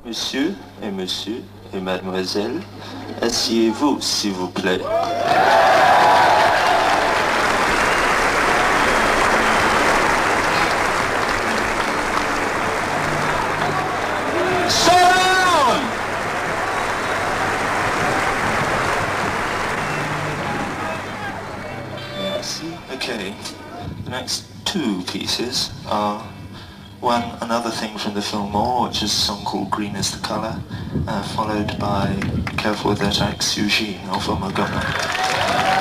Monsieur et monsieur et mademoiselle, asseyez-vous s'il vous plaît. Okay, the next two pieces are another thing from the film More, which is a song called Green is the Colour, followed by Careful with That Axe, Eugene, Alpha Montgomery.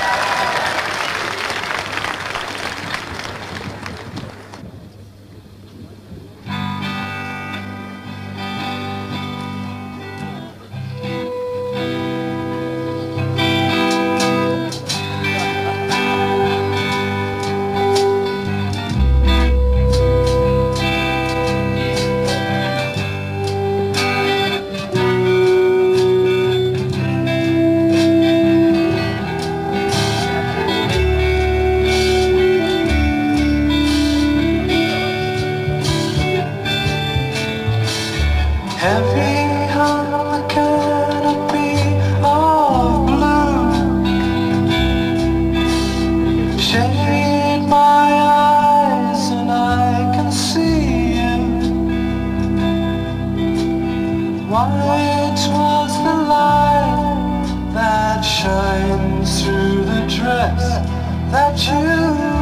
Heavy on the canopy of blue, shade my eyes and I can see you. White was the light that shines through the dress that you